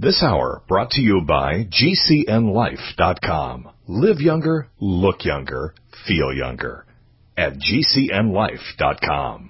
This hour brought to you by GCNLife.com. Live younger, look younger, feel younger. At GCNLife.com.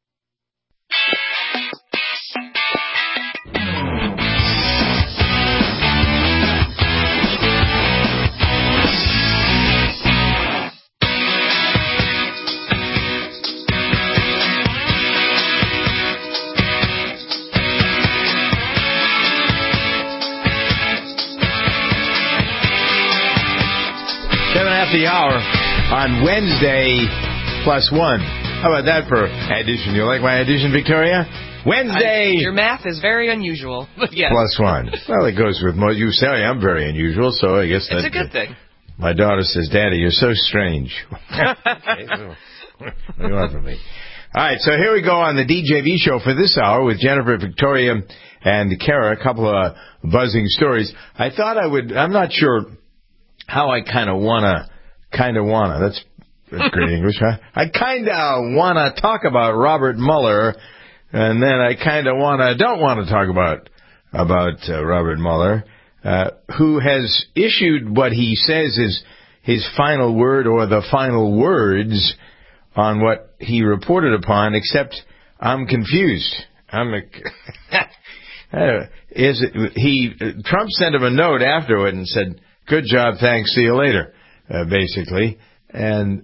The hour on Wednesday +1. How about that for addition? You like my addition, Victoria? Wednesday. Your math is very unusual. Yes. +1. Well, it goes with most. You say I'm very unusual, so I guess that's a good thing. My daughter says, "Daddy, you're so strange." Okay, so, what do you want from me? All right, so here we go on the DJV show for this hour with Jennifer, Victoria, and Kara. A couple of buzzing stories. I thought I would. I'm not sure how I kind of wanna. That's great English, huh? I kind of want to talk about Robert Mueller, and then I kind of don't want to talk about Robert Mueller, who has issued what he says is his final word or the final words on what he reported upon, except I'm confused. Trump sent him a note afterward and said, "Good job, thanks, see you later." Basically, and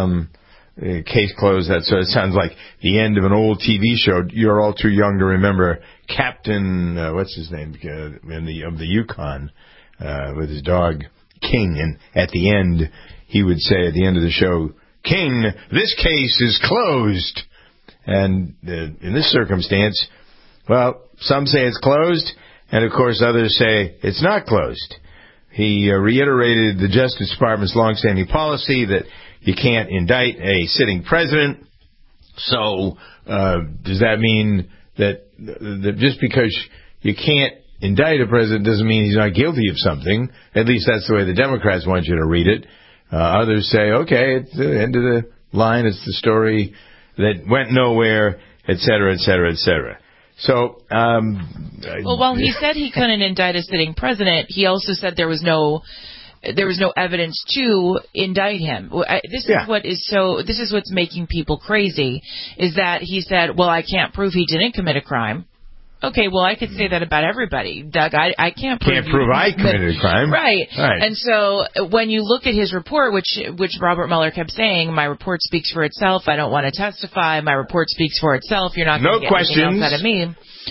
case closed. That so it sounds like the end of an old TV show. You're all too young to remember Captain what's his name of the Yukon with his dog King, and at the end he would say at the end of the show, "King, this case is closed." And in this circumstance, well, some say it's closed, and of course others say it's not closed. He reiterated the Justice Department's longstanding policy that you can't indict a sitting president. So does that mean that just because you can't indict a president doesn't mean he's not guilty of something? At least that's the way the Democrats want you to read it. Others say, okay, it's the end of the line. It's the story that went nowhere, et cetera, et cetera, et cetera. So, well, while he said he couldn't indict a sitting president, he also said there was no evidence to indict him. This is what's making people crazy, is that he said, well, I can't prove he didn't commit a crime. Okay, well, I could say that about everybody, Doug. I can't prove I committed a crime. Right. And so when you look at his report, which Robert Mueller kept saying, my report speaks for itself. I don't want to testify. My report speaks for itself. You're not going to get anything else out of me.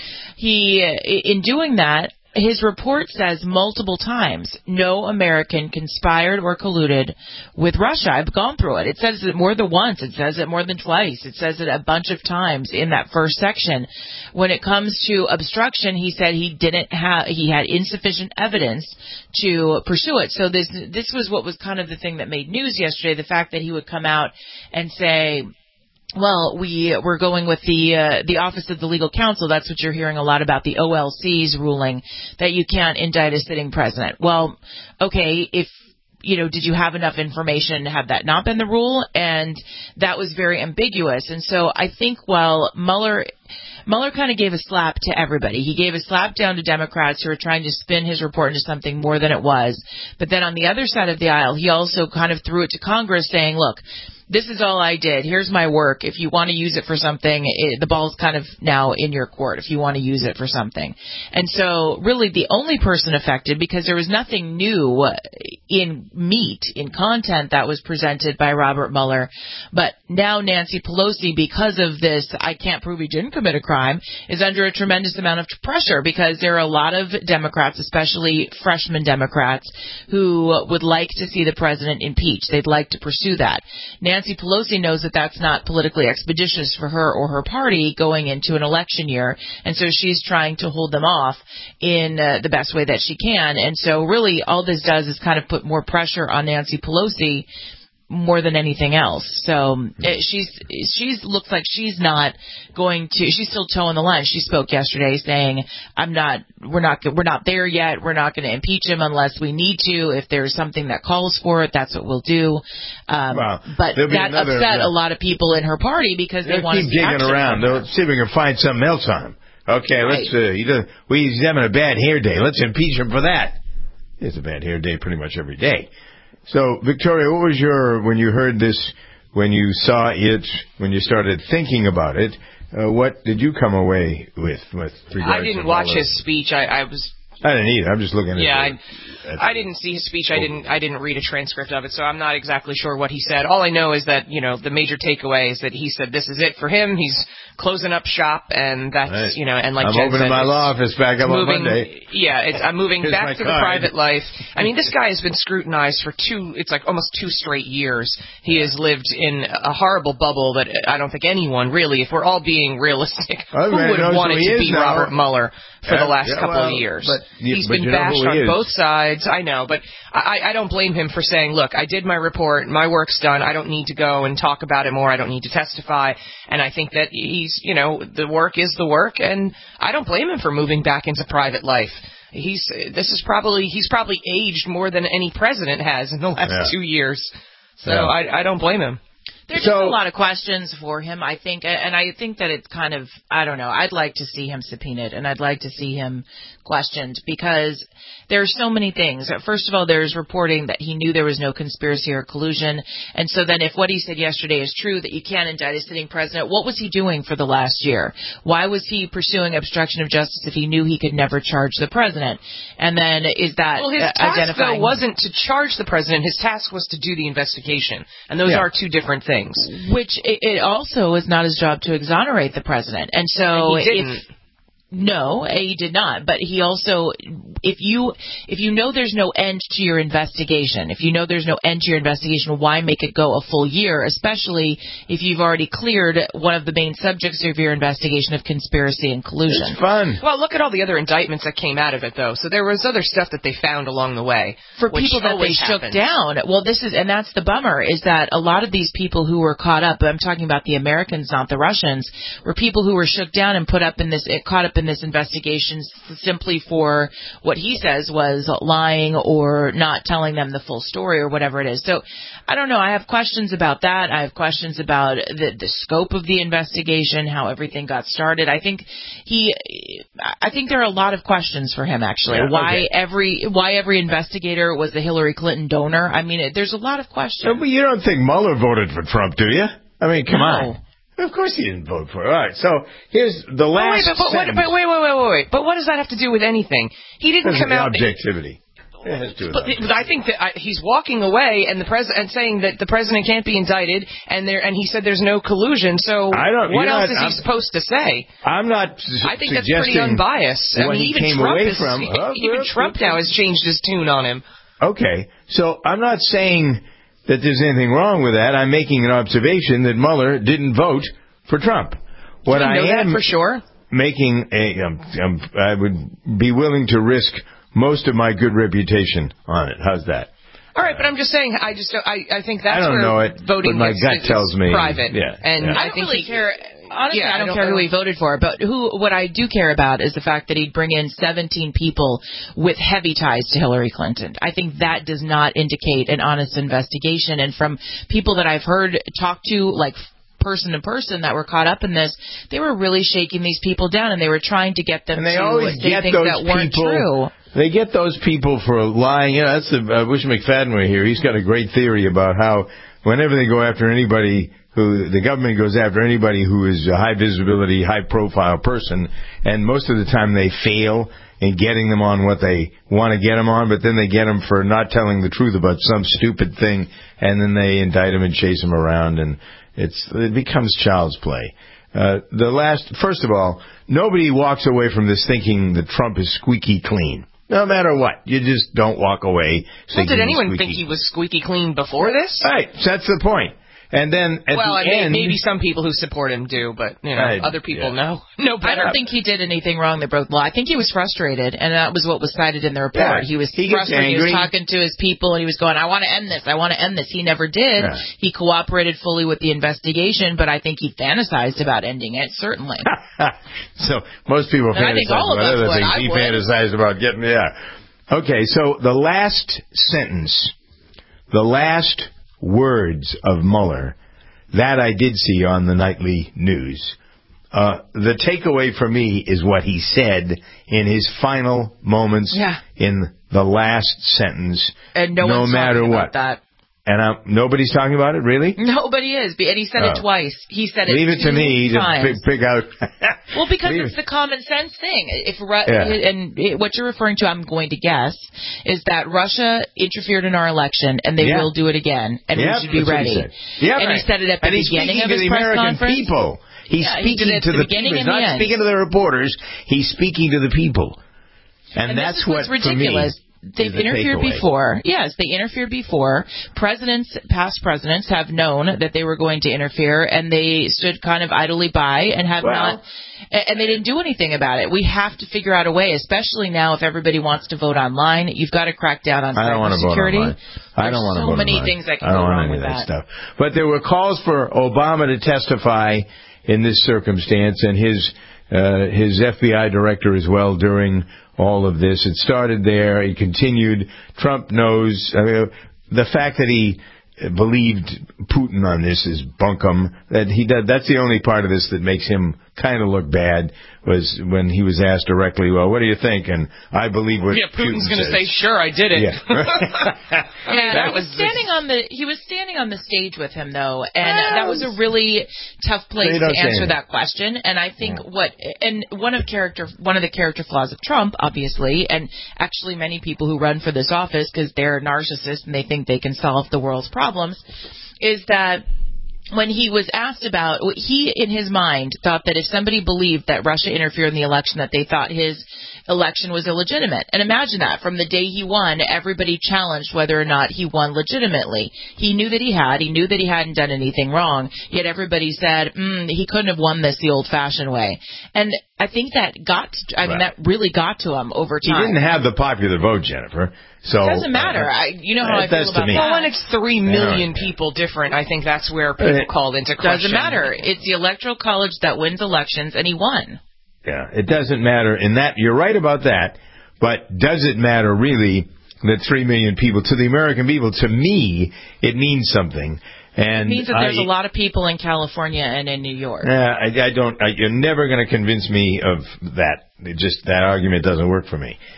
In doing that, his report says multiple times, no American conspired or colluded with Russia. I've gone through it. It says it more than once. It says it more than twice. It says it a bunch of times in that first section. When it comes to obstruction, he said he had insufficient evidence to pursue it. So this was what was kind of the thing that made news yesterday, the fact that he would come out and say, well, we're going with the Office of the Legal Counsel. That's what you're hearing a lot about, the OLC's ruling that you can't indict a sitting president. Well, okay, did you have enough information to have that not been the rule? And that was very ambiguous. And so I think while Mueller kind of gave a slap to everybody. He gave a slap down to Democrats who are trying to spin his report into something more than it was. But then on the other side of the aisle, he also kind of threw it to Congress saying, look, this is all I did. Here's my work. If you want to use it for something, the ball's kind of now in your court if you want to use it for something. And so really the only person affected, because there was nothing new in content that was presented by Robert Mueller, but now Nancy Pelosi, because of this, I can't prove he didn't commit a crime, is under a tremendous amount of pressure, because there are a lot of Democrats, especially freshman Democrats, who would like to see the president impeached. They'd like to pursue that. Nancy Pelosi knows that that's not politically expeditious for her or her party going into an election year, and so she's trying to hold them off in the best way that she can. And so really all this does is kind of put more pressure on Nancy Pelosi more than anything else. So she's looks like she's not going to. She's still toeing the line. She spoke yesterday saying, we're not there yet. We're not going to impeach him unless we need to. If there's something that calls for it, that's what we'll do. But that upset a lot of people in her party because they want to keep digging around. They'll see if we can find something else on him. Okay, let's. He's having a bad hair day. Let's impeach him for that. He has a bad hair day pretty much every day. So, Victoria, what was when you heard this, when you saw it, when you started thinking about it? What did you come away with regards to I didn't watch his speech. I didn't either. I'm just looking at it. Yeah, I didn't see his speech. I didn't read a transcript of it, so I'm not exactly sure what he said. All I know is that, the major takeaway is that he said this is it for him. He's closing up shop, and that's, right. And like I'm Jen opening said, my law office back up on Monday. Yeah, I'm moving Here's back to the private life. I mean, this guy has been scrutinized for almost 2 straight years. He has lived in a horrible bubble that I don't think anyone really, if we're all being realistic, who would have wanted to be Robert Mueller for the last couple of years? He's been bashed on both sides. I know, but I don't blame him for saying, look, I did my report, my work's done, I don't need to go and talk about it more, I don't need to testify, and I think that he's, the work is the work, and I don't blame him for moving back into private life. He's probably aged more than any president has in the last 2 years, so I don't blame him. There's just a lot of questions for him, I think, and I think that it's kind of, I don't know, I'd like to see him subpoenaed, and I'd like to see him questioned, because there are so many things. First of all, there's reporting that he knew there was no conspiracy or collusion, and so then if what he said yesterday is true, that you can't indict a sitting president, what was he doing for the last year? Why was he pursuing obstruction of justice if he knew he could never charge the president? And then is that his task, though, wasn't to charge the president. His task was to do the investigation, and those are 2 different things. Which it also is not his job to exonerate the president. And so he didn't. No, he did not. But he also, if you know there's no end to your investigation, why make it go a full year, especially if you've already cleared one of the main subjects of your investigation of conspiracy and collusion? It's fun. Well, look at all the other indictments that came out of it, though. So there was other stuff that they found along the way. For people that they shook down. Well, and that's the bummer, is that a lot of these people who were caught up, I'm talking about the Americans, not the Russians, were people who were shook down and caught up in this investigation simply for what he says was lying or not telling them the full story or whatever it is. So I don't know. I have questions about that. I have questions about the scope of the investigation, how everything got started. I think there are a lot of questions for him, actually. Yeah, why every investigator was a Hillary Clinton donor. I mean, there's a lot of questions. No, but you don't think Mueller voted for Trump, do you? I mean, come on. Of course he didn't vote for it. All right, so here's the last sentence. Wait. But what does that have to do with anything? He didn't come out... Objectivity. It has to do with but I think that he's walking away and saying that the president can't be indicted, and he said there's no collusion, so what else is he supposed to say? I'm not I think that's pretty unbiased. I mean, even Trump now has changed his tune on him. Okay, so I'm not saying that there's anything wrong with that. I'm making an observation that Mueller didn't vote for Trump. What I am for sure making I would be willing to risk most of my good reputation on it. How's that? All right, but I'm just saying. I think that's voting but my gut tells me private. Yeah, and I don't really care. Honestly, I don't care who he voted for, but what I do care about is the fact that he'd bring in 17 people with heavy ties to Hillary Clinton. I think that does not indicate an honest investigation. And from people that I've heard talk to, like person to person that were caught up in this, they were really shaking these people down, and they were trying to get them to say things that weren't true. They get those people for lying. I wish McFadden were here. He's got a great theory about how whenever they go after anybody, the government goes after anybody who is a high visibility, high profile person, and most of the time they fail in getting them on what they want to get them on, but then they get them for not telling the truth about some stupid thing, and then they indict them and chase them around, and it becomes child's play. First of all, nobody walks away from this thinking that Trump is squeaky clean. No matter what. You just don't walk away thinking did anyone think he was squeaky clean before this? Right. That's the point. And then at the end... maybe some people who support him do, but other people know better. I don't think he did anything wrong that broke the law. I think he was frustrated, and that was what was cited in the report. Yeah. He was frustrated. He was talking to his people, and he was going, I want to end this. I want to end this. He never did. Yeah. He cooperated fully with the investigation, but I think he fantasized about ending it, certainly. So most people fantasize about other things. He fantasized about getting... Yeah. Okay, so the last sentence, the last words of Mueller, that I did see on the nightly news. the takeaway for me is what he said in his final moments in the last sentence. And no matter what. That. And nobody's talking about it, really? Nobody is. And he said it twice. He said it Leave it to me times. to pick out. Well, because it's the common sense thing. And what you're referring to, I'm going to guess, is that Russia interfered in our election, and they will do it again, and we should be ready. And he said it at the beginning of his press conference. People. He's speaking to the people. He's not speaking to the reporters. He's speaking to the people. And that's what's ridiculous. They've interfered before. Yes, they interfered before. Past presidents have known that they were going to interfere, and they stood kind of idly by and and they didn't do anything about it. We have to figure out a way, especially now if everybody wants to vote online. You've got to crack down on cybersecurity. I don't want to vote online. So many things that can go wrong with that stuff. But there were calls for Obama to testify in this circumstance, and his FBI director as well during all of this. It started there. It continued. Trump knows. The fact that he believed Putin on this is bunkum. That's the only part of this that makes him kind of look bad, was when he was asked directly, well, what do you think? And I believe what Putin's going to say, sure, I did it. Yeah. He was standing on the stage with him, though, and that was a really tough place to answer that question. And I think one of the character flaws of Trump, obviously, and actually many people who run for this office because they're narcissists and they think they can solve the world's problems, is that when he was asked about, he in his mind thought that if somebody believed that Russia interfered in the election, that they thought his election was illegitimate. And imagine that. From the day he won, everybody challenged whether or not he won legitimately. He knew that he knew that he hadn't done anything wrong, yet everybody said, he couldn't have won this the old-fashioned way. And I think that that really got to him over time. He didn't have the popular vote, Jennifer. So it doesn't matter. You know how I feel about that. Well, when it's 3 million people different, I think that's where people called into question. Doesn't matter. It's the Electoral College that wins elections, and he won. Yeah, it doesn't matter. In that, you're right about that. But does it matter really that 3 million people, to the American people, to me, it means something. And it means that there's a lot of people in California and in New York. You're never going to convince me of that. That argument doesn't work for me.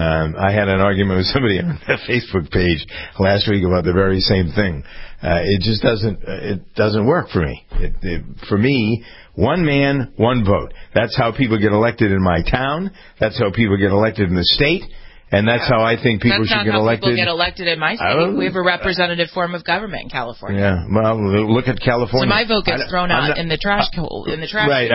I had an argument with somebody on a Facebook page last week about the very same thing. It just doesn't work for me. For me, one man, one vote. That's how people get elected in my town. That's how people get elected in the state. And that's how I think people should get elected. That's not how people get elected in my state. We have a representative form of government in California. Yeah, well, look at California. So my vote gets thrown out in the trash hole. Right,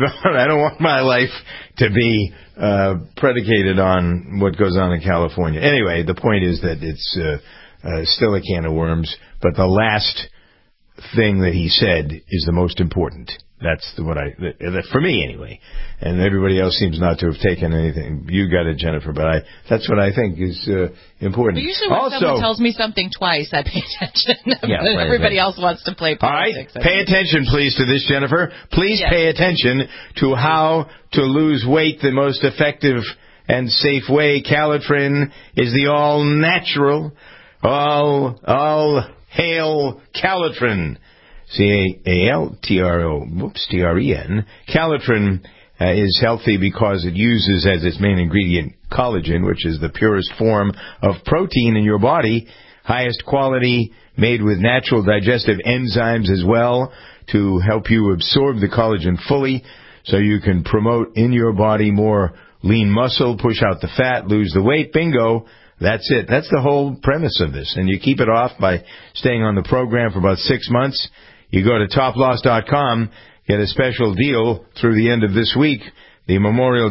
I don't want my life to be predicated on what goes on in California. Anyway, the point is that it's still a can of worms, but the last thing that he said is the most important. That's for me anyway. And everybody else seems not to have taken anything. You got it, Jennifer, but that's what I think is important. But usually when someone tells me something twice, I pay attention. Everybody else wants to play politics. All right, pay attention, please, to this, Jennifer. Please pay attention to how to lose weight the most effective and safe way. Calotrin is the all-natural, all-hail Calotrin. Calotren. Calotren is healthy because it uses as its main ingredient collagen, which is the purest form of protein in your body, highest quality, made with natural digestive enzymes as well to help you absorb the collagen fully so you can promote in your body more lean muscle, push out the fat, lose the weight. Bingo. That's it. That's the whole premise of this. And you keep it off by staying on the program for about 6 months. You go to toploss.com, get a special deal through the end of this week. The Memorial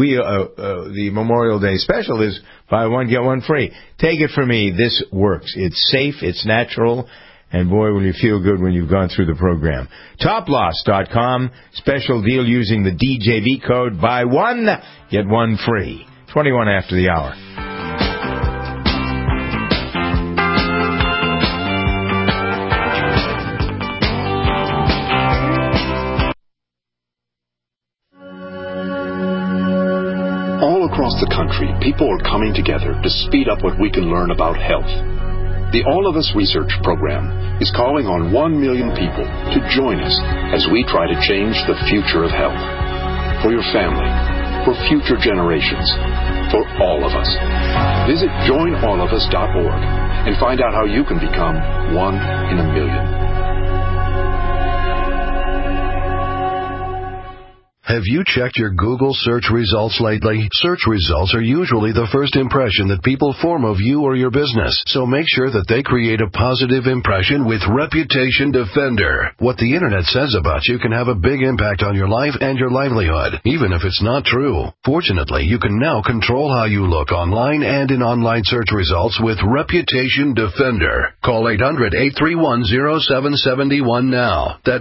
Day special is buy one, get one free. Take it from me. This works. It's safe. It's natural. And boy, will you feel good when you've gone through the program. Toploss.com, special deal using the DJV code. Buy one, get one free. 21 after the hour. Across the country, people are coming together to speed up what we can learn about health. The All of Us Research Program is calling on 1 million people to join us as we try to change the future of health. For your family, for future generations, for all of us. Visit joinallofus.org and find out how you can become 1 in a million. Have you checked your Google search results lately? Search results are usually the first impression that people form of you or your business, so make sure that they create a positive impression with Reputation Defender. What the Internet says about you can have a big impact on your life and your livelihood, even if it's not true. Fortunately, you can now control how you look online and in online search results with Reputation Defender. Call 800-831-0771 now. That's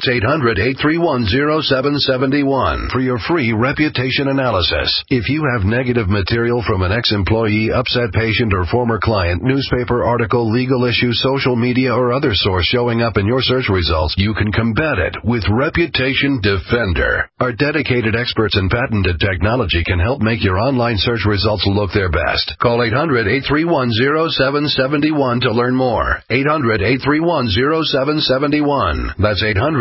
800-831-0771. For your free reputation analysis. If you have negative material from an ex-employee, upset patient, or former client, newspaper article, legal issue, social media, or other source showing up in your search results, you can combat it with Reputation Defender. Our dedicated experts in patented technology can help make your online search results look their best. Call 800-831-0771 to learn more. 800-831-0771. That's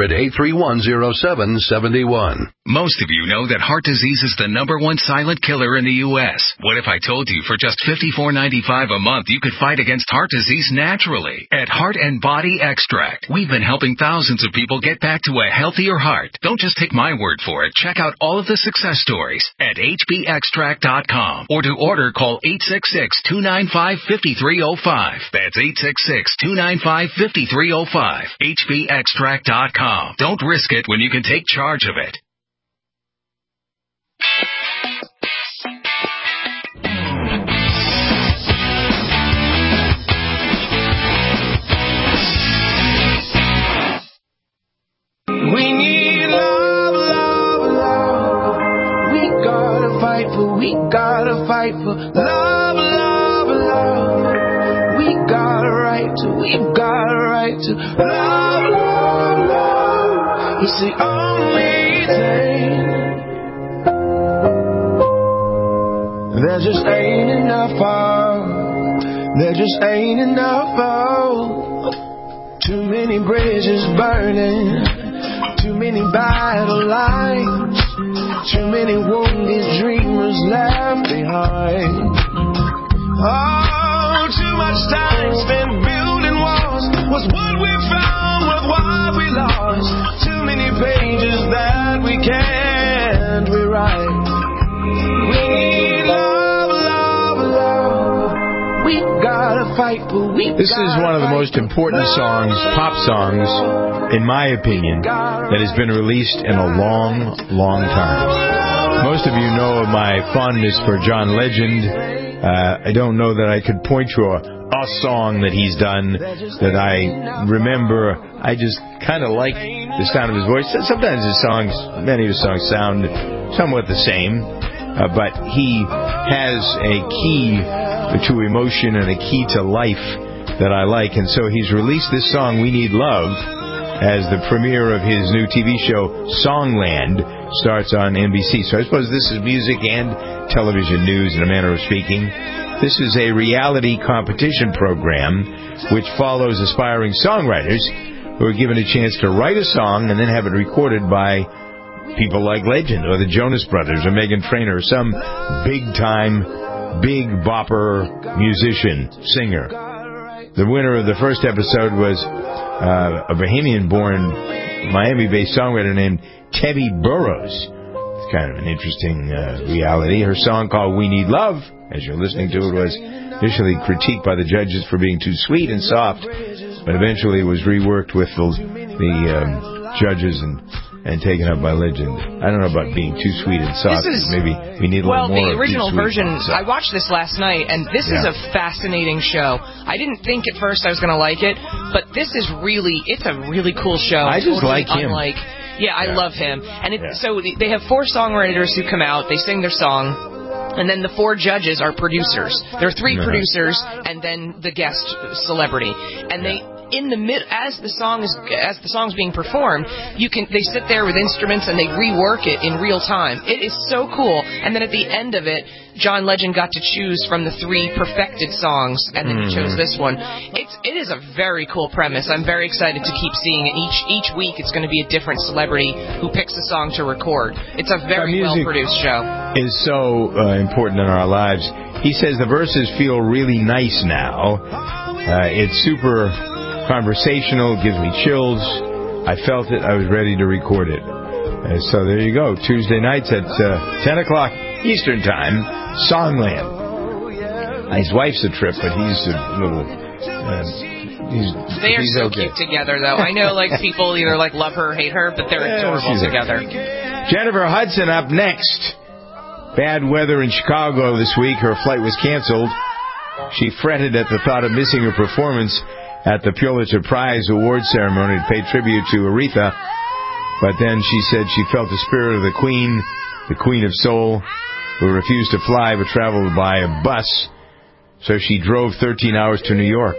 800-831-0771. Most of you know that heart disease is the #1 silent killer in the U.S. What if I told you for just $54.95 a month you could fight against heart disease naturally? At Heart and Body Extract, we've been helping thousands of people get back to a healthier heart. Don't just take my word for it. Check out all of the success stories at hbextract.com. Or to order, call 866-295-5305. That's 866-295-5305. hbextract.com. Don't risk it when you can take charge of it. We need love, love, love. We gotta fight for love, love, love. We've got a right to love, love, love. It's the only thing. There just ain't enough Too many bridges burning, too many battle lines, too many wounded dreamers left behind. Oh, too much time spent building walls. Was what we found with what we lost. Too many pages that we can't rewrite. We need love, love, love. We gotta fight for This is one of the most important songs, pop songs, in my opinion, that has been released in a long, long time. Most of you know of my fondness for John Legend. I don't know that I could point to a song that he's done that I remember. I just kind of like the sound of his voice. Sometimes many of his songs sound somewhat the same, but he has a key to emotion and a key to life that I like. And so he's released this song, We Need Love, as the premiere of his new TV show, Songland, starts on NBC. So I suppose this is music and television news in a manner of speaking. This is a reality competition program which follows aspiring songwriters who are given a chance to write a song and then have it recorded by people like Legend or the Jonas Brothers or Meghan Trainor or some big-time, big bopper musician, singer. The winner of the first episode was a Bahamian-born, Miami-based songwriter named Tebby Burrows. It's kind of an interesting reality. Her song called We Need Love, as you're listening to it, was initially critiqued by the judges for being too sweet and soft, but eventually was reworked with the judges and taken up by Legend. I don't know about being too sweet and soft. Maybe we need a little more. Well, the original version, I watched this last night, and this is a fascinating show. I didn't think at first I was going to like it, but it's a really cool show. I just like him. I love him. And so they have 4 songwriters who come out, they sing their song, and then the 4 judges are producers. There are 3 producers, and then the guest celebrity. And in the as the song's being performed, they sit there with instruments and they rework it in real time. It is so cool. And then at the end of it, John Legend got to choose from the 3 perfected songs, and then he chose this one. It is a very cool premise. I'm very excited to keep seeing it. Each week it's going to be a different celebrity who picks a song to record. It's a very well-produced show. Is so important in our lives. He says the verses feel really nice now. It's super conversational, gives me chills. I felt it. I was ready to record it. So there you go. Tuesday nights at 10 o'clock Eastern Time, Songland. His wife's a trip, but he's a little... they are so okay. Cute together, though. I know people either love her or hate her, but they're adorable together. Jennifer Hudson up next. Bad weather in Chicago this week. Her flight was canceled. She fretted at the thought of missing her performance at the Pulitzer Prize award ceremony to pay tribute to Aretha. But then she said she felt the spirit of the Queen of Soul, who refused to fly but traveled by a bus. So she drove 13 hours to New York.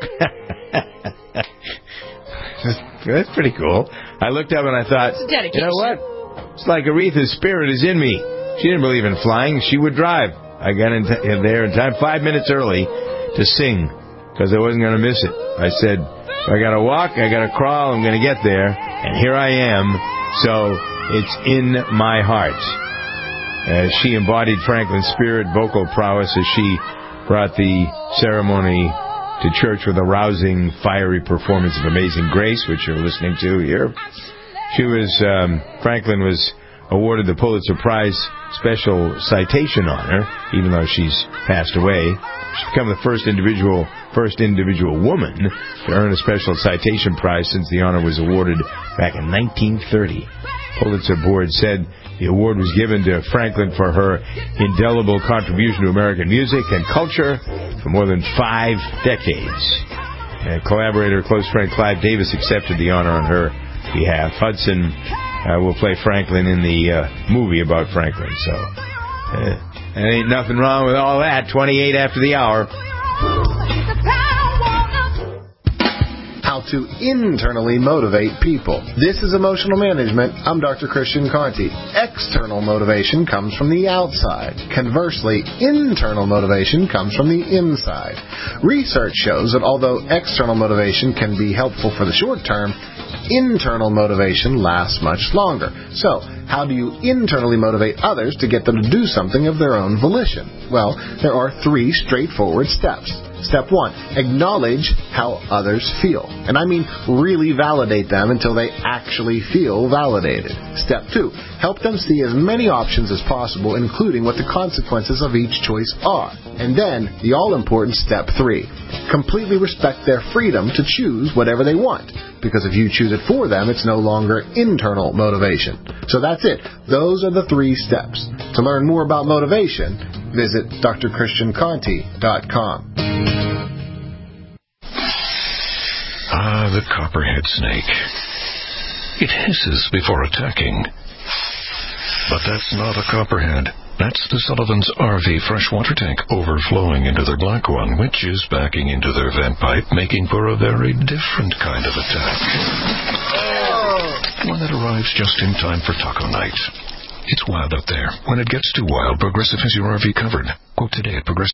That's pretty cool. I looked up and I thought, you know what? It's like Aretha's spirit is in me. She didn't believe in flying. She would drive. I got in there in time 5 minutes early to sing because I wasn't going to miss it. I said, I got to walk, I got to crawl, I'm going to get there. And here I am. So it's in my heart. She embodied Franklin's spirit, vocal prowess as she brought the ceremony to church with a rousing, fiery performance of Amazing Grace, which you're listening to here. Franklin was awarded the Pulitzer Prize Special Citation Honor, even though she's passed away. She's become the first individual woman to earn a Special Citation Prize since the honor was awarded back in 1930. Pulitzer Board said the award was given to Franklin for her indelible contribution to American music and culture for more than 5 decades. And collaborator, close friend Clive Davis accepted the honor on her behalf. Hudson will play Franklin in the movie about Franklin. So there ain't nothing wrong with all that. 28 after the hour. How to internally motivate people. This is Emotional Management. I'm Dr. Christian Conti. External motivation comes from the outside. Conversely, internal motivation comes from the inside. Research shows that although external motivation can be helpful for the short term, internal motivation lasts much longer. So, how do you internally motivate others to get them to do something of their own volition? Well, there are 3 straightforward steps. Step 1, acknowledge how others feel. And I mean really validate them until they actually feel validated. Step 2, help them see as many options as possible, including what the consequences of each choice are. And then, the all-important step 3, completely respect their freedom to choose whatever they want. Because if you choose it for them, it's no longer internal motivation. So that's it. Those are the 3 steps. To learn more about motivation, visit drchristianconti.com. The copperhead snake. It hisses before attacking. But that's not a copperhead. That's the Sullivan's RV freshwater tank overflowing into their black one, which is backing into their vent pipe, making for a very different kind of attack. One that arrives just in time for taco night. It's wild out there. When it gets too wild, Progressive has your RV covered. Quote today at Progressive.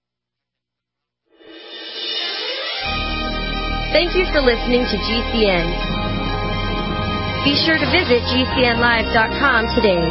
Thank you for listening to GCN. Be sure to visit GCNlive.com today.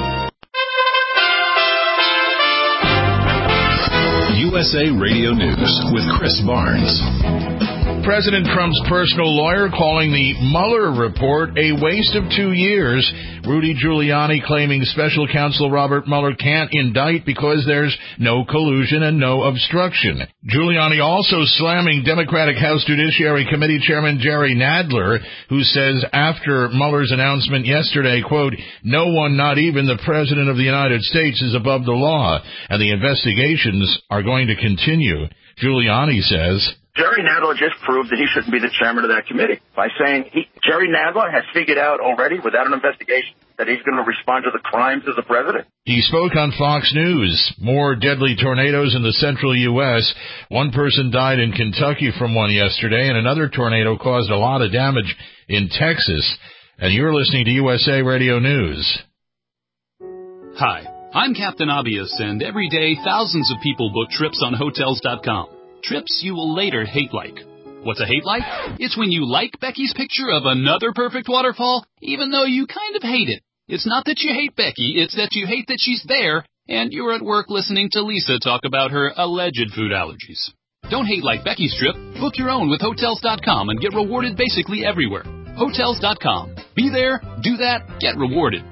USA Radio News with Chris Barnes. President Trump's personal lawyer calling the Mueller report a waste of 2 years. Rudy Giuliani claiming special counsel Robert Mueller can't indict because there's no collusion and no obstruction. Giuliani also slamming Democratic House Judiciary Committee Chairman Jerry Nadler, who says after Mueller's announcement yesterday, quote, no one, not even the President of the United States, is above the law, and the investigations are going to continue. Giuliani says, Jerry Nadler just proved that he shouldn't be the chairman of that committee by saying Jerry Nadler has figured out already, without an investigation, that he's going to respond to the crimes of the president. He spoke on Fox News. More deadly tornadoes in the central U.S. One person died in Kentucky from one yesterday, and another tornado caused a lot of damage in Texas. And you're listening to USA Radio News. Hi, I'm Captain Obvious, and every day thousands of people book trips on Hotels.com. Trips you will later hate like. What's a hate like? It's when you like Becky's picture of another perfect waterfall, even though you kind of hate it. It's not that you hate Becky, it's that you hate that she's there, and you're at work listening to Lisa talk about her alleged food allergies. Don't hate like Becky's trip. Book your own with Hotels.com and get rewarded basically everywhere. Hotels.com. Be there, do that, get rewarded.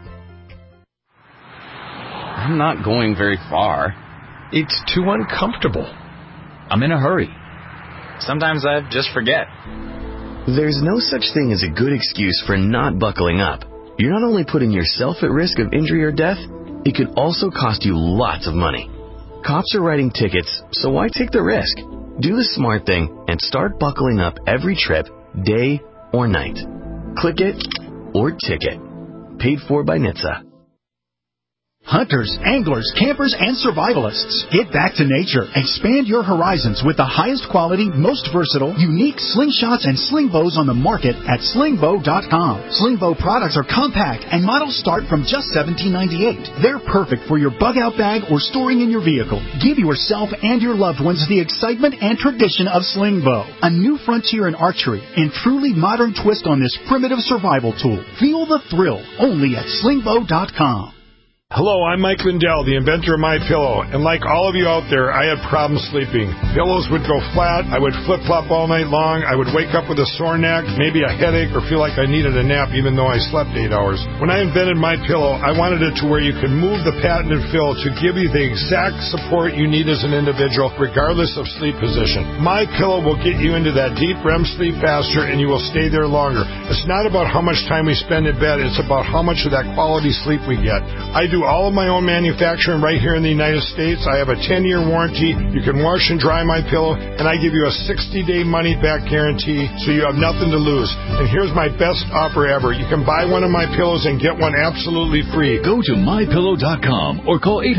I'm not going very far. It's too uncomfortable. I'm in a hurry. Sometimes I just forget. There's no such thing as a good excuse for not buckling up. You're not only putting yourself at risk of injury or death, it could also cost you lots of money. Cops are writing tickets, so why take the risk? Do the smart thing and start buckling up every trip, day or night. Click it or ticket. Paid for by NHTSA. Hunters, anglers, campers, and survivalists. Get back to nature. Expand your horizons with the highest quality, most versatile, unique slingshots and sling bows on the market at slingbow.com. Slingbow products are compact and models start from just $17.98. They're perfect for your bug-out bag or storing in your vehicle. Give yourself and your loved ones the excitement and tradition of Slingbow, a new frontier in archery and truly modern twist on this primitive survival tool. Feel the thrill only at slingbow.com. Hello, I'm Mike Lindell, the inventor of MyPillow, and like all of you out there, I had problems sleeping. Pillows would go flat, I would flip-flop all night long, I would wake up with a sore neck, maybe a headache, or feel like I needed a nap even though I slept 8 hours. When I invented MyPillow, I wanted it to where you could move the patented fill to give you the exact support you need as an individual, regardless of sleep position. MyPillow will get you into that deep REM sleep faster, and you will stay there longer. It's not about how much time we spend in bed, it's about how much of that quality sleep we get. I do all of my own manufacturing right here in the United States. I have a 10-year warranty. You can wash and dry my pillow, and I give you a 60-day money-back guarantee, so you have nothing to lose. And here's my best offer ever. You can buy one of my pillows and get one absolutely free. Go to MyPillow.com or call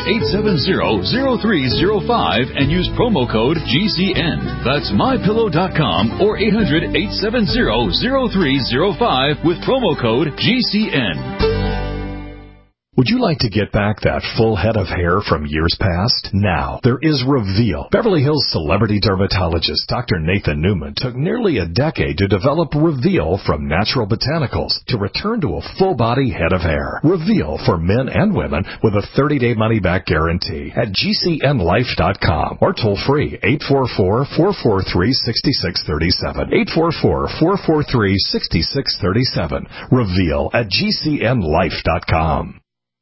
800-870-0305 and use promo code GCN. That's MyPillow.com or 800-870-0305 with promo code GCN. Would you like to get back that full head of hair from years past? Now, there is Reveal. Beverly Hills celebrity dermatologist Dr. Nathan Newman took nearly a decade to develop Reveal from natural botanicals to return to a full-body head of hair. Reveal for men and women with a 30-day money-back guarantee at GCNlife.com or toll-free 844-443-6637. 844-443-6637. Reveal at GCNlife.com.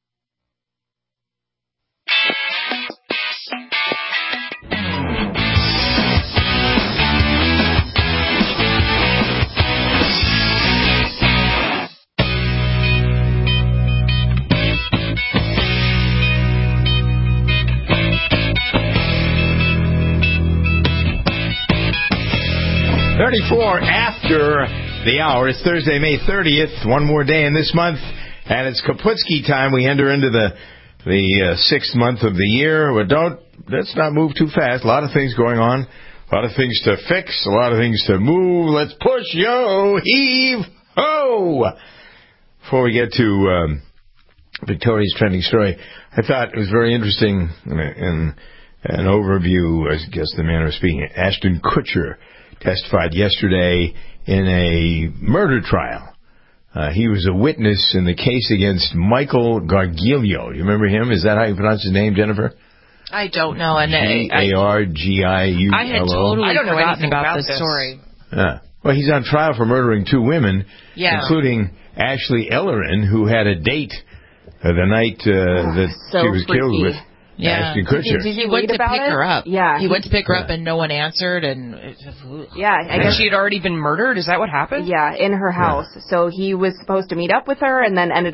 After the hour. It's Thursday, May 30th. One more day in this month, and it's Kaputski time. We enter into the 6th month of the year. But let's not move too fast. A lot of things going on. A lot of things to fix. A lot of things to move. Let's push, yo, heave, ho. Before we get to Victoria's trending story, I thought it was very interesting in an overview, I guess the manner of speaking. Ashton Kutcher testified yesterday in a murder trial. He was a witness in the case against Michael Gargiulo. You remember him? Is that how you pronounce his name, Jennifer? I don't know. And Gargiulo. I had totally forgotten about this story. Well, he's on trial for murdering 2 women, including Ashley Ellerin, who had a date the night that she was killed with. Yeah. Ashton Kutcher. He went to pick her up. Yeah. He went to pick her up and no one answered. And I guess she had already been murdered. Is that what happened? Yeah, in her house. Yeah. So he was supposed to meet up with her and then ended up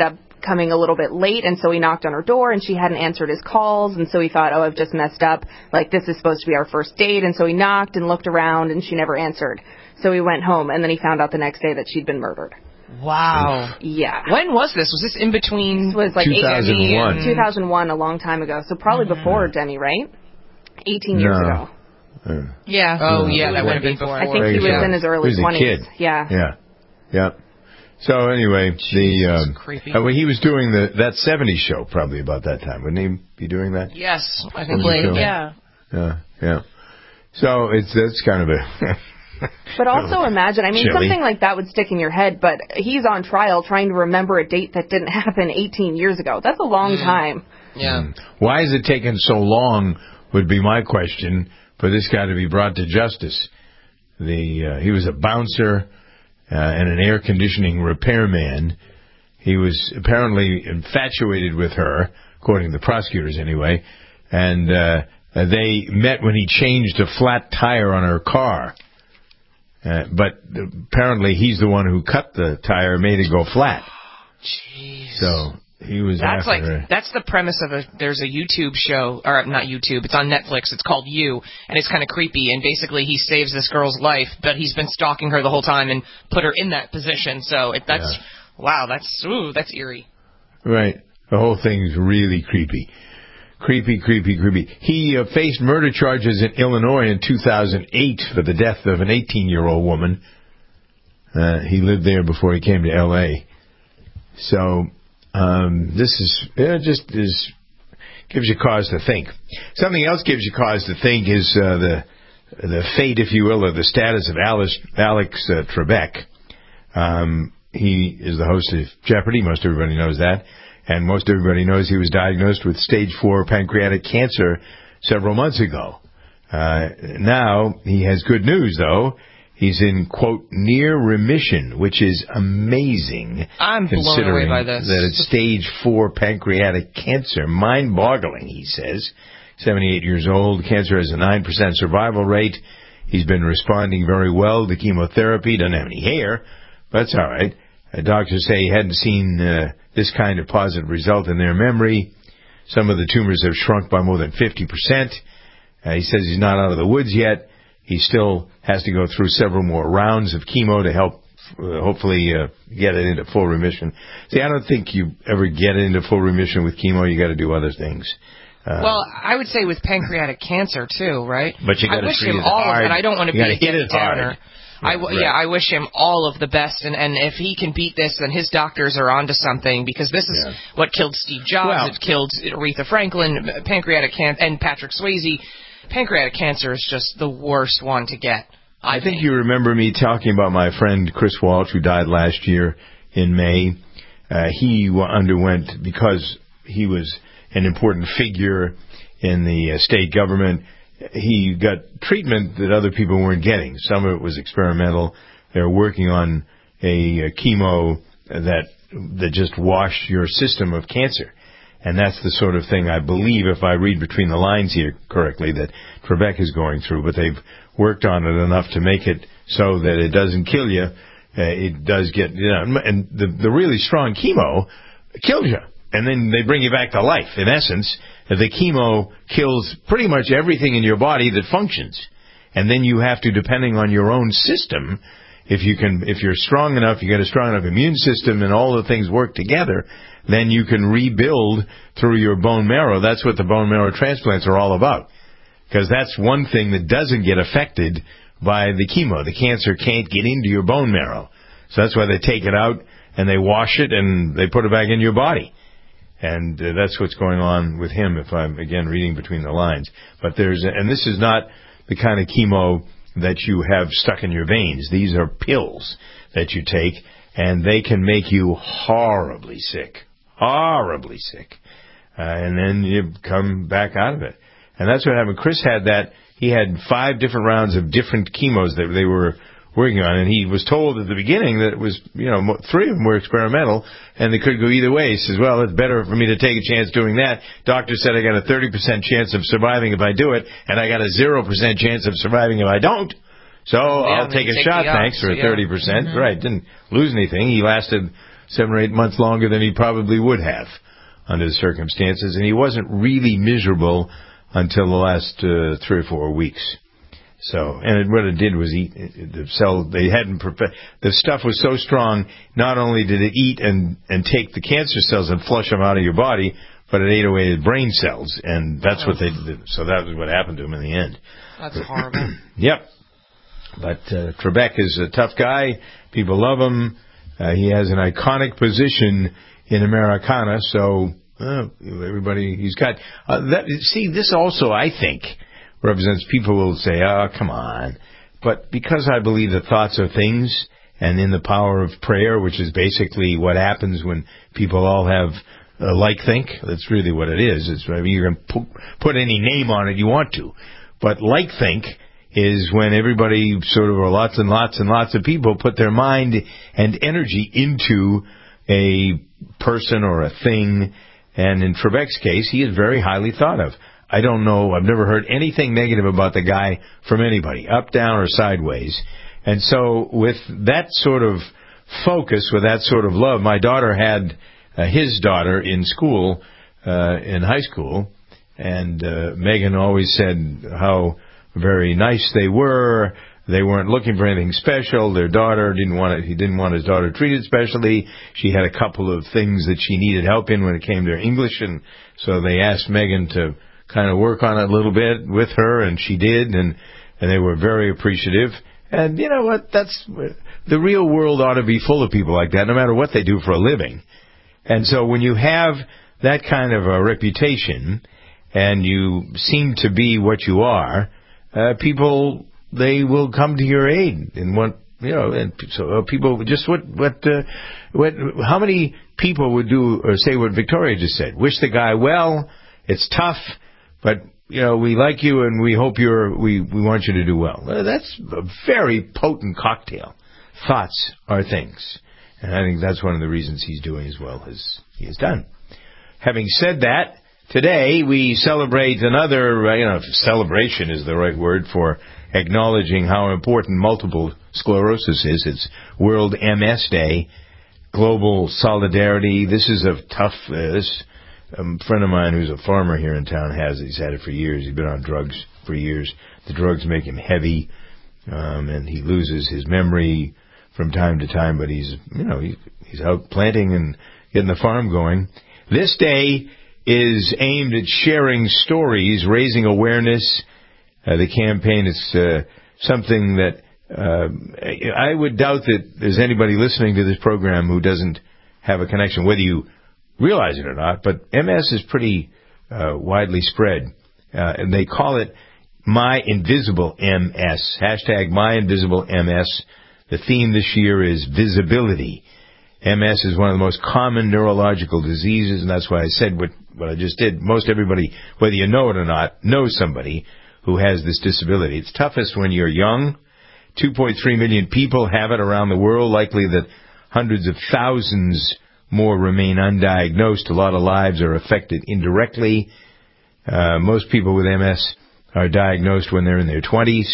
coming a little bit late, and so he knocked on her door, and she hadn't answered his calls, and so he thought, I've just messed up. Like, this is supposed to be our first date, and so he knocked and looked around, and she never answered. So he went home, and then he found out the next day that she'd been murdered. Wow. Yeah. When was this? Was this in between? This was like 2001. 2001, a long time ago. So probably before Demi, right? 18 years ago. Yeah. Oh, yeah, that would have been before. I think he was in his early 20s. He was a kid. Yeah. So anyway, when he was doing that 70s show, probably about that time, wouldn't he be doing that? Yes, I think Yeah. So that's kind of a... But also imagine, something like that would stick in your head, but he's on trial trying to remember a date that didn't happen 18 years ago. That's a long time. Yeah. Why is it taking so long, would be my question, for this guy to be brought to justice? He was a bouncer and an air conditioning repairman. He was apparently infatuated with her, according to the prosecutors anyway, and they met when he changed a flat tire on her car. But apparently he's the one who cut the tire and made it go flat. Jeez. So he was after her. That's the premise of there's a YouTube show, or not YouTube, it's on Netflix, it's called You, and it's kind of creepy, and basically he saves this girl's life, but he's been stalking her the whole time and put her in that position, so wow, that's eerie. Right. The whole thing's really creepy. Creepy. He faced murder charges in Illinois in 2008 for the death of an 18-year-old woman. He lived there before he came to L.A. So this gives you cause to think. Something else gives you cause to think is the fate, if you will, or the status of Alex Trebek. He is the host of Jeopardy. Most everybody knows that. And most everybody knows he was diagnosed with stage 4 pancreatic cancer several months ago. Now, he has good news, though. He's in, quote, near remission, which is amazing. I'm blown away by this. That it's stage 4 pancreatic cancer. Mind-boggling, he says. 78 years old. Cancer has a 9% survival rate. He's been responding very well to chemotherapy. Doesn't have any hair, but that's all right. Doctors say he hadn't seen this kind of positive result in their memory. Some of the tumors have shrunk by more than 50%. He says he's not out of the woods yet. He still has to go through several more rounds of chemo to help hopefully get it into full remission. See, I don't think you ever get into full remission with chemo. You got to do other things. Well, I would say with pancreatic cancer too, right? But you got to treat it hard. I don't want to be a Debbie Downer. Right. I wish him all of the best, and if he can beat this, then his doctors are onto something, because this is what killed Steve Jobs, it killed Aretha Franklin, pancreatic cancer, and Patrick Swayze. Pancreatic cancer is just the worst one to get. I think you remember me talking about my friend Chris Walsh, who died last year in May. He underwent, because he was an important figure in the state government, he got treatment that other people weren't getting. Some of it was experimental. They were working on a chemo that just washed your system of cancer. And that's the sort of thing, I believe, if I read between the lines here correctly, that Trebek is going through. But they've worked on it enough to make it so that it doesn't kill you. It does get, and the really strong chemo kills you. And then they bring you back to life, in essence. The chemo kills pretty much everything in your body that functions. And then you have to, depending on your own system, if you're strong enough, you got a strong enough immune system and all the things work together, then you can rebuild through your bone marrow. That's what the bone marrow transplants are all about. Because that's one thing that doesn't get affected by the chemo. The cancer can't get into your bone marrow. So that's why they take it out and they wash it and they put it back in your body. And that's what's going on with him, if I'm, again, reading between the lines. But and this is not the kind of chemo that you have stuck in your veins. These are pills that you take, and they can make you horribly sick. Horribly sick. And then you come back out of it. And that's what happened. Chris had that. He had 5 different rounds of different chemos that they were working on, and he was told at the beginning that it was, 3 of them were experimental, and they could go either way. He says, well, it's better for me to take a chance doing that. Doctor said I got a 30% chance of surviving if I do it, and I got a 0% chance of surviving if I don't. So I'll take a shot, thanks, for 30%. Mm-hmm. Right, didn't lose anything. He lasted 7 or 8 months longer than he probably would have under the circumstances, and he wasn't really miserable until the last 3 or 4 weeks. So, and what it did was eat the cell. They hadn't the stuff was so strong. Not only did it eat and take the cancer cells and flush them out of your body, but it ate away his brain cells, and that's what they did. So that was what happened to him in the end. That's horrible. Yep. But Trebek is a tough guy. People love him. He has an iconic position in Americana. So everybody, he's got that. See, this also, I think, represents people who will say, "Oh, come on." But because I believe that thoughts are things, and in the power of prayer, which is basically what happens when people all have like think. That's really what it is. It's, I mean, you can put any name on it you want to. But like think is when everybody sort of, or lots and lots and lots of people put their mind and energy into a person or a thing. And in Trebek's case, he is very highly thought of. I don't know, I've never heard anything negative about the guy from anybody, up, down, or sideways. And so with that sort of focus, with that sort of love, my daughter had his daughter in school, in high school, and Megan always said how very nice they were. They weren't looking for anything special. Their daughter he didn't want his daughter treated specially. She had a couple of things that she needed help in when it came to English, and so they asked Megan to kind of work on it a little bit with her, and she did, and they were very appreciative. And you know what? That's the real world ought to be full of people like that, no matter what they do for a living. And so when you have that kind of a reputation, and you seem to be what you are, people, they will come to your aid and want, you know, and so people just how many people would do or say what Victoria just said? Wish the guy well. It's tough, but you know, we like you and we hope we want you to do well. That's a very potent cocktail. Thoughts are things. And I think that's one of the reasons he's doing as well as he has done. Having said that, today we celebrate another, celebration is the right word for acknowledging how important multiple sclerosis is. It's World MS Day, global solidarity. This is a tough, a friend of mine who's a farmer here in town he's had it for years. He's been on drugs for years. The drugs make him heavy, and he loses his memory from time to time, but he's out planting and getting the farm going. This day is aimed at sharing stories, raising awareness. The campaign is something that I would doubt that there's anybody listening to this program who doesn't have a connection, whether you realize it or not. But MS is pretty widely spread, and they call it My Invisible MS, hashtag My Invisible MS. The theme this year is visibility. MS is one of the most common neurological diseases, and that's why I said what I just did. Most everybody, whether you know it or not, knows somebody who has this disability. It's toughest when you're young. 2.3 million people have it around the world, likely that hundreds of thousands more remain undiagnosed. A lot of lives are affected indirectly. Most people with MS are diagnosed when they're in their 20s.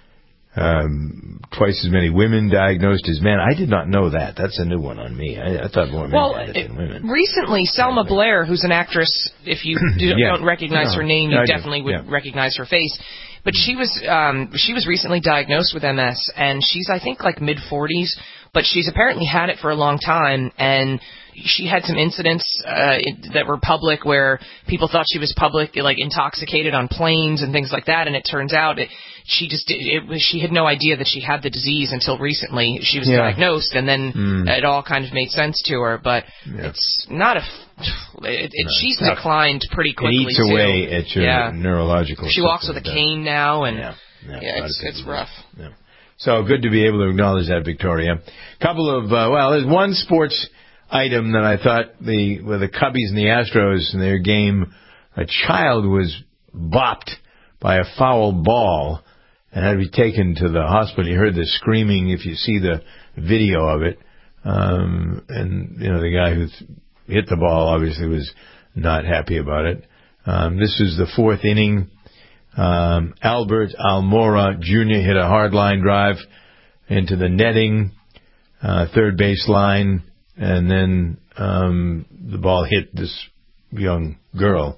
Twice as many women diagnosed as men. I did not know that. That's a new one on me. I thought more men had it than women. Recently, Selma Blair, who's an actress, if you don't recognize her name, you definitely would recognize her face. But she was recently diagnosed with MS, and she's, I think, like mid-40s, but she's apparently had it for a long time, and she had some incidents that were public where people thought she was intoxicated on planes and things like that, and it turns out she had no idea that she had the disease until recently. She was diagnosed, and then it all kind of made sense to her, but it's not she's declined pretty quickly. It eats away at your neurological She walks with a cane now, and it's rough. Yeah. So good to be able to acknowledge that, Victoria. Couple of, there's one sports item that I thought with the Cubbies and the Astros in their game, a child was bopped by a foul ball and had to be taken to the hospital. You heard the screaming if you see the video of it. And, the guy who hit the ball obviously was not happy about it. This is the fourth inning. Albert Almora Jr. hit a hard line drive into the netting, third base line. and then the ball hit this young girl.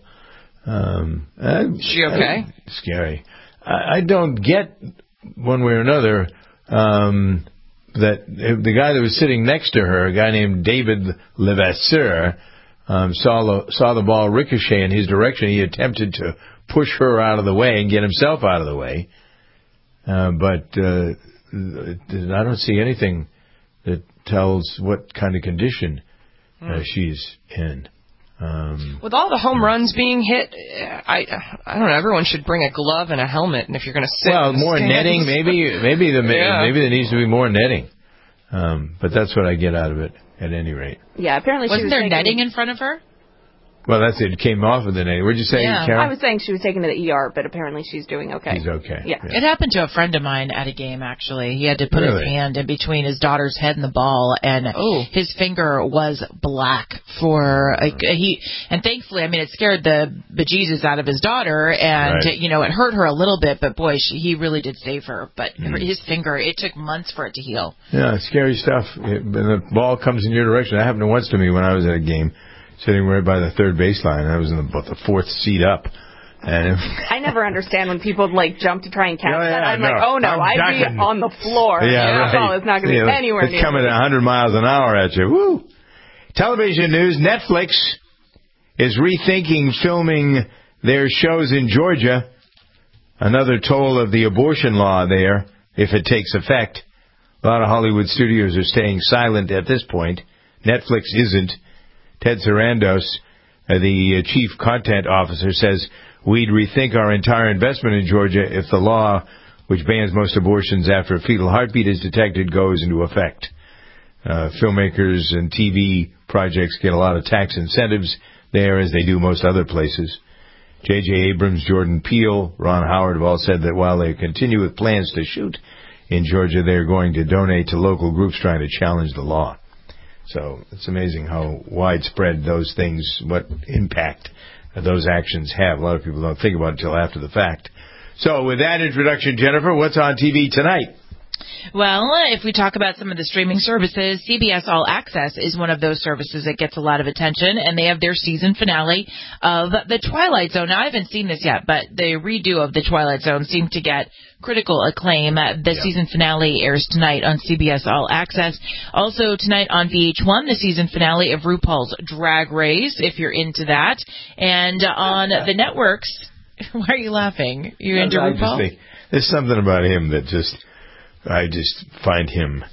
She okay? Scary. I don't get one way or another that the guy that was sitting next to her, a guy named David Levasseur, saw the ball ricochet in his direction. He attempted to push her out of the way and get himself out of the way. But I don't see anything that tells what kind of condition she's in. With all the home runs being hit, I don't know. Everyone should bring a glove and a helmet, and if you're going to sit, more netting, maybe there needs to be more netting. But that's what I get out of it at any rate. Yeah, apparently wasn't there netting in front of her? Well, that's it. It came off of the netting. What'd you say, Karen? I was saying she was taken to the ER, but apparently she's doing okay. She's okay. Yeah. It happened to a friend of mine at a game, actually. He had to put his hand in between his daughter's head and the ball, and his finger was black for and thankfully, I mean, it scared the bejesus out of his daughter, and it hurt her a little bit, but boy, he really did save her. But his finger, it took months for it to heal. Yeah, scary stuff. The ball comes in your direction. That happened once to me when I was at a game, sitting right by the third baseline. I was in about the fourth seat up. And I never understand when people jump to try and catch that. I'm like, oh no, I'd be on the floor. Yeah, ball is not going to be anywhere near. It's coming at 100 miles an hour at you. Woo! Television news: Netflix is rethinking filming their shows in Georgia. Another toll of the abortion law there, if it takes effect. A lot of Hollywood studios are staying silent at this point. Netflix isn't. Ted Sarandos, the chief content officer, says, we'd rethink our entire investment in Georgia if the law, which bans most abortions after a fetal heartbeat is detected, goes into effect. Filmmakers and TV projects get a lot of tax incentives there, as they do most other places. J.J. Abrams, Jordan Peele, Ron Howard have all said that while they continue with plans to shoot in Georgia, they're going to donate to local groups trying to challenge the law. So it's amazing how widespread those things, what impact those actions have. A lot of people don't think about it until after the fact. So with that introduction, Jennifer, what's on TV tonight? Well, if we talk about some of the streaming services, CBS All Access is one of those services that gets a lot of attention, and they have their season finale of The Twilight Zone. Now, I haven't seen this yet, but the redo of The Twilight Zone seemed to get critical acclaim. The season finale airs tonight on CBS All Access. Also tonight on VH1, the season finale of RuPaul's Drag Race, if you're into that. And on the networks, why are you laughing? You into RuPaul? There's something about him that I just find him,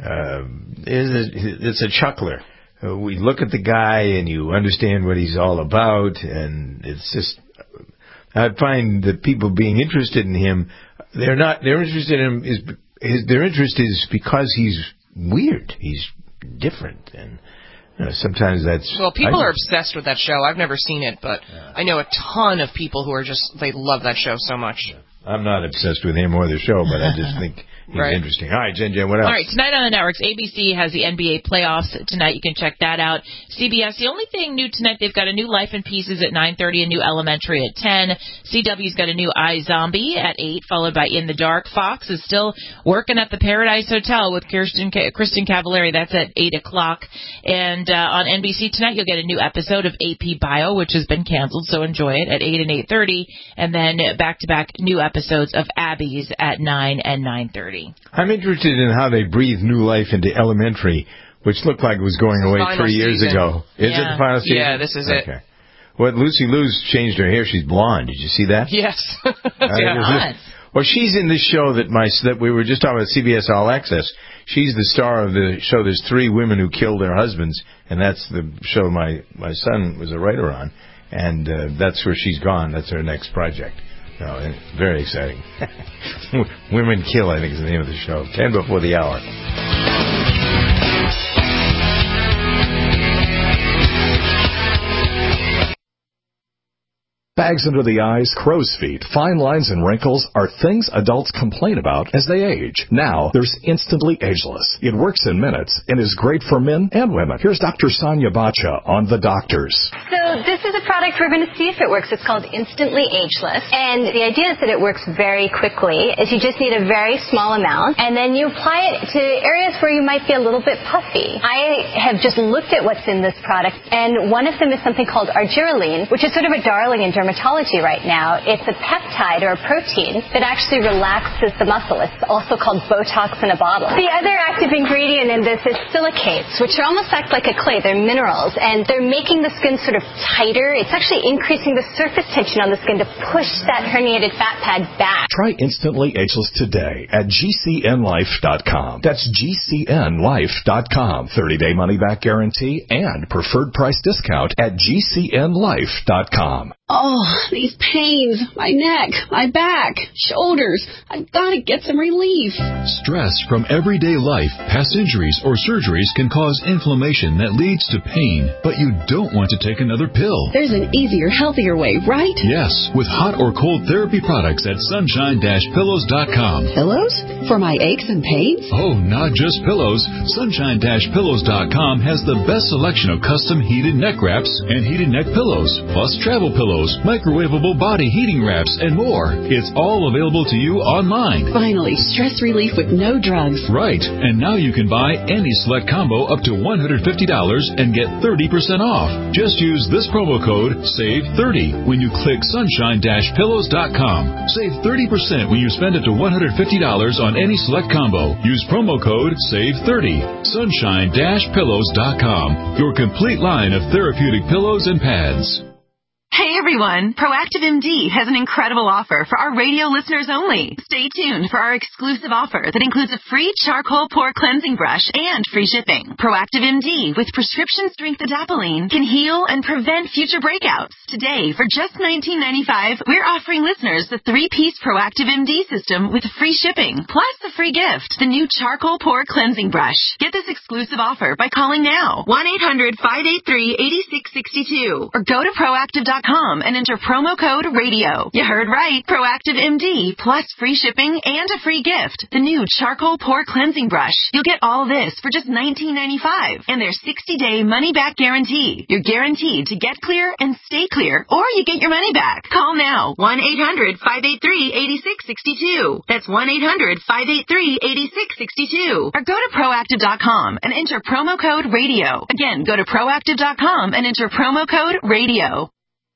it's a chuckler. We look at the guy and you understand what he's all about, and it's just, I find that people being interested in him, their interest in him their interest is because he's weird. He's different, and sometimes that's... Well, people are obsessed with that show. I've never seen it, but I know a ton of people who are they love that show so much. I'm not obsessed with him or the show, but I just think he's interesting. All right, Jen, what else? All right, tonight on the networks, ABC has the NBA playoffs tonight. You can check that out. CBS, the only thing new tonight, they've got a new Life in Pieces at 9:30, a new Elementary at 10. CW's got a new iZombie at 8, followed by In the Dark. Fox is still working at the Paradise Hotel with Kristen Cavallari. That's at 8 o'clock. And on NBC tonight, you'll get a new episode of AP Bio, which has been canceled, so enjoy it, at 8 and 8:30. And then back-to-back new episodes of Abby's at 9 and 9:30. I'm interested in how they breathe new life into Elementary, which looked like it was going away 3 years ago. Is it the final season? Yeah, this is it. Well, Lucy Liu's changed her hair. She's blonde. Did you see that? Yes. Well, she's in this show that we were just talking about, CBS All Access. She's the star of the show. There's 3 women who killed their husbands, and that's the show my son was a writer on, and that's where she's gone. That's her next project. No, very exciting. Women Kill, I think, is the name of the show. 10 before the hour. Bags under the eyes, crow's feet, fine lines, and wrinkles are things adults complain about as they age. Now, there's Instantly Ageless. It works in minutes and is great for men and women. Here's Dr. Sonia Bacha on The Doctors. So this is a product we're going to see if it works. It's called Instantly Ageless. And the idea is that it works very quickly. Is you just need a very small amount, and then you apply it to areas where you might be a little bit puffy. I have just looked at what's in this product, and one of them is something called argireline, which is sort of a darling in dermatology right now. It's a peptide or a protein that actually relaxes the muscle. It's also called Botox in a bottle. The other active ingredient in this is silicates, which are almost act like a clay. They're minerals, and they're making the skin sort of tighter. It's actually increasing the surface tension on the skin to push that herniated fat pad back. Try Instantly Ageless today at GCNlife.com. That's GCNlife.com. 30-day money-back guarantee and preferred price discount at GCNlife.com. Oh, these pains, my neck, my back, shoulders. I've got to get some relief. Stress from everyday life, past injuries, or surgeries can cause inflammation that leads to pain, but you don't want to take another pill. There's an easier, healthier way, right? Yes, with hot or cold therapy products at sunshine-pillows.com. Pillows? For my aches and pains? Oh, not just pillows. Sunshine-pillows.com has the best selection of custom heated neck wraps and heated neck pillows, plus travel pillows, microwavable body heating wraps, and more. It's all available to you online. Finally, stress relief with no drugs. Right, and now you can buy any select combo up to $150 and get 30% off. Just use this promo code SAVE30 when you click sunshine-pillows.com. Save 30% when you spend up to $150 on any select combo. Use promo code SAVE30. Sunshine-pillows.com. Your complete line of therapeutic pillows and pads. Hey everyone, Proactive MD has an incredible offer for our radio listeners only. Stay tuned for our exclusive offer that includes a free charcoal pore cleansing brush and free shipping. Proactive MD with prescription strength adapalene can heal and prevent future breakouts. Today, for just $19.95, we're offering listeners the 3-piece Proactive MD system with free shipping, plus a free gift, the new charcoal pore cleansing brush. Get this exclusive offer by calling now, 1-800-583-8662, or go to proactive.com and enter promo code RADIO. You heard right. Proactive MD plus free shipping and a free gift. The new charcoal pore cleansing brush. You'll get all this for just $19.95 and their 60-day money-back guarantee. You're guaranteed to get clear and stay clear, or you get your money back. Call now. 1-800-583-8662. That's 1-800-583-8662. Or go to proactive.com and enter promo code RADIO. Again, go to proactive.com and enter promo code RADIO.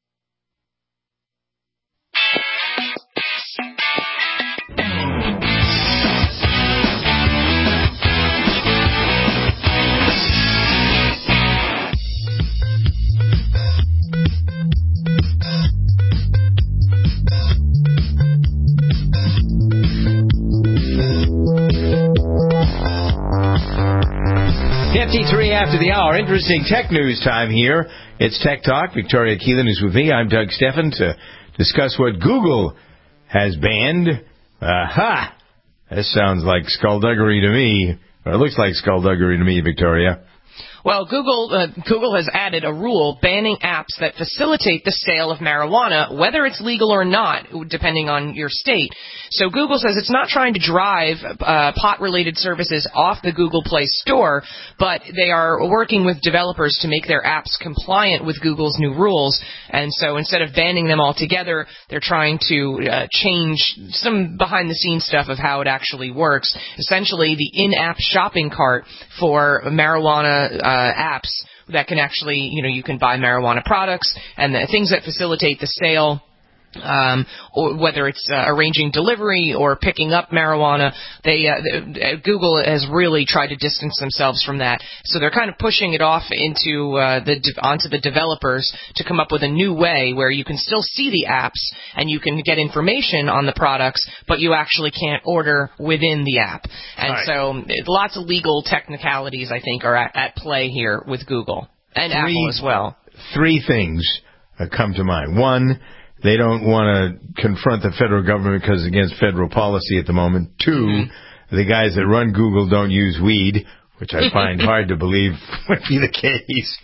After the hour. Interesting tech news time here. It's Tech Talk. Victoria Keelan is with me. I'm Doug Steffen to discuss what Google has banned. Aha! This sounds like skullduggery to me. Or it looks like skullduggery to me, Victoria. Well, Google has added a rule banning apps that facilitate the sale of marijuana, whether it's legal or not, depending on your state. So Google says it's not trying to drive pot-related services off the Google Play Store, but they are working with developers to make their apps compliant with Google's new rules. And so instead of banning them altogether, they're trying to change some behind-the-scenes stuff of how it actually works. Essentially, the in-app shopping cart for marijuana apps that can actually, you can buy marijuana products and the things that facilitate the sale, or whether it's arranging delivery or picking up marijuana. Google has really tried to distance themselves from that. So they're kind of pushing it off into onto the developers to come up with a new way where you can still see the apps and you can get information on the products, but you actually can't order within the app. And so lots of legal technicalities, I think, are at play here with Google and Apple as well. 3 things come to mind. One, they don't want to confront the federal government because it's against federal policy at the moment. 2, the guys that run Google don't use weed, which I find hard to believe would be the case.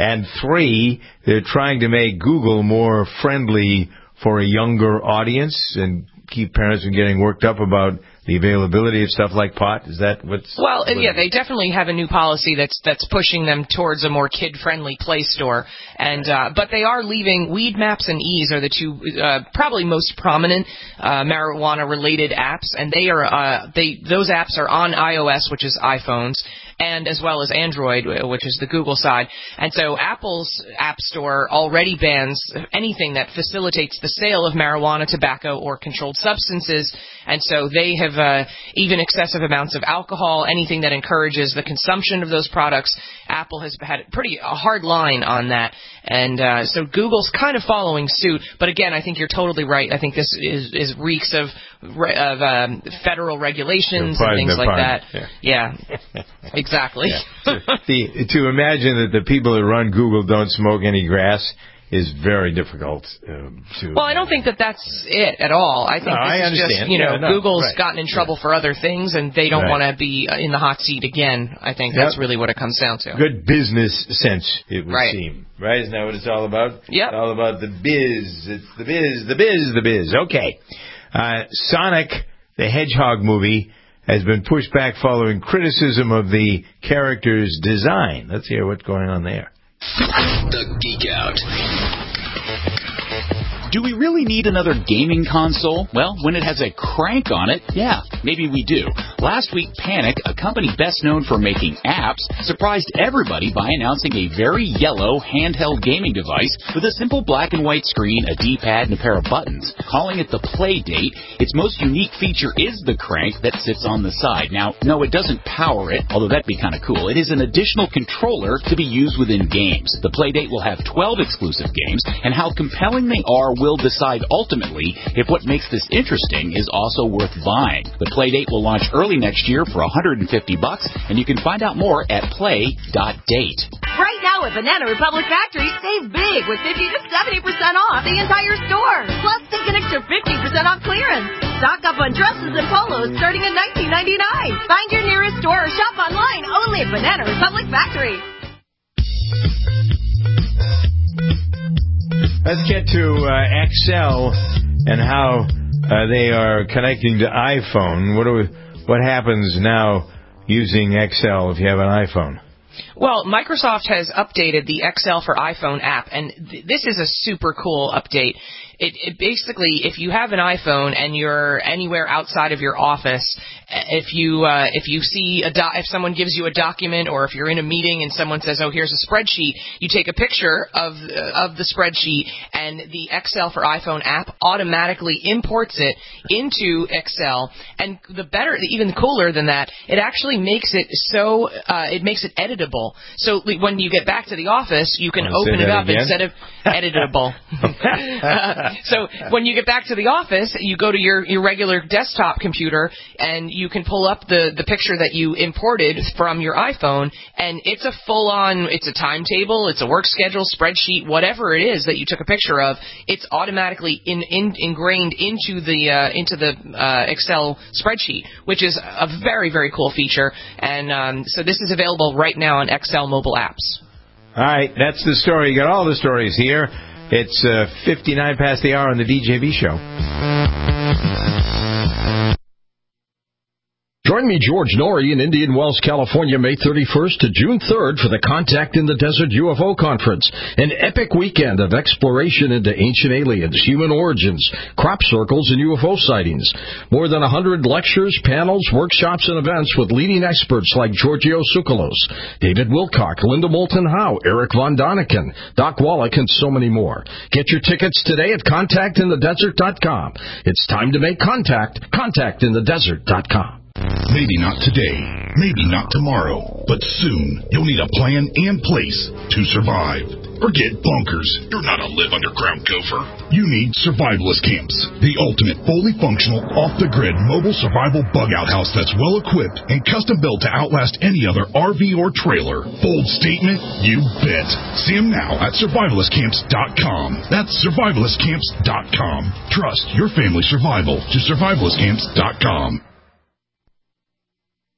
And 3, they're trying to make Google more friendly for a younger audience and keep parents from getting worked up about the availability of stuff like pot. Is that what's... Well, yeah, they definitely have a new policy that's pushing them towards a more kid-friendly Play Store. And but they are leaving Weed Maps and Ease are the two probably most prominent marijuana-related apps, and those apps are on iOS, which is iPhones, and as well as Android, which is the Google side. And so Apple's App Store already bans anything that facilitates the sale of marijuana, tobacco, or controlled substances. And so they have even excessive amounts of alcohol, anything that encourages the consumption of those products. Apple has had a hard line on that. And so Google's kind of following suit. But again, I think you're totally right. I think this is reeks of federal regulations and things like that. Yeah, exactly. Yeah. To imagine that the people that run Google don't smoke any grass is very difficult to... Well, I don't think that's it at all. I think this is just, Google's gotten in trouble for other things, and they don't want to be in the hot seat again. I think that's really what it comes down to. Good business sense, it would seem. Right? Isn't that what it's all about? Yeah. It's all about the biz. It's the biz. Okay. Sonic the Hedgehog movie has been pushed back following criticism of the character's design. Let's hear what's going on there. The Geek Out. Do we really need another gaming console? Well, when it has a crank on it, yeah, maybe we do. Last week, Panic, a company best known for making apps, surprised everybody by announcing a very yellow handheld gaming device with a simple black and white screen, a D-pad, and a pair of buttons. Calling it the Playdate, its most unique feature is the crank that sits on the side. Now, no, it doesn't power it, although that'd be kind of cool. It is an additional controller to be used within games. The Playdate will have 12 exclusive games, and how compelling they are will decide ultimately if what makes this interesting is also worth buying. The Playdate will launch early next year for $150, and you can find out more at play.date. Right now at Banana Republic Factory, save big with 50 to 70% off the entire store. Plus, take an extra 50% off clearance. Stock up on dresses and polos starting at $19.99. Find your nearest store or shop online only at Banana Republic Factory. Let's get to XL and how they are connecting to iPhone. What happens now using XL if you have an iPhone? Well, Microsoft has updated the XL for iPhone app, and this is a super cool update. It basically, if you have an iPhone and you're anywhere outside of your office, if someone gives you a document, or if you're in a meeting and someone says, "Oh, here's a spreadsheet," you take a picture of the spreadsheet, and the XL for iPhone app automatically imports it into XL. And even cooler than that, it actually makes it so it makes it editable. So when you get back to the office, you can open it up instead of editable. So when you get back to the office, you go to your regular desktop computer, and you can pull up the picture that you imported from your iPhone, and it's a full-on, it's a timetable, it's a work schedule, spreadsheet, whatever it is that you took a picture of, it's automatically ingrained into the Excel spreadsheet, which is a very, very cool feature. And so this is available right now on XL mobile apps. All right, that's the story. You got all the stories here. It's 59 past the hour on the DJB show. Join me, George Norrie, in Indian Wells, California, May 31st to June 3rd for the Contact in the Desert UFO Conference, an epic weekend of exploration into ancient aliens, human origins, crop circles, and UFO sightings. More than 100 lectures, panels, workshops, and events with leading experts like Giorgio Tsoukalos, David Wilcock, Linda Moulton Howe, Eric Von Daniken, Doc Wallach, and so many more. Get your tickets today at contactinthedesert.com. It's time to make contact. Contactinthedesert.com. Maybe not today, maybe not tomorrow, but soon you'll need a plan and place to survive. Forget bunkers. You're not a live underground gopher. You need Survivalist Camps, the ultimate fully functional, off-the-grid mobile survival bug-out house that's well-equipped and custom-built to outlast any other RV or trailer. Bold statement? You bet. See them now at survivalistcamps.com. That's survivalistcamps.com. Trust your family's survival to survivalistcamps.com.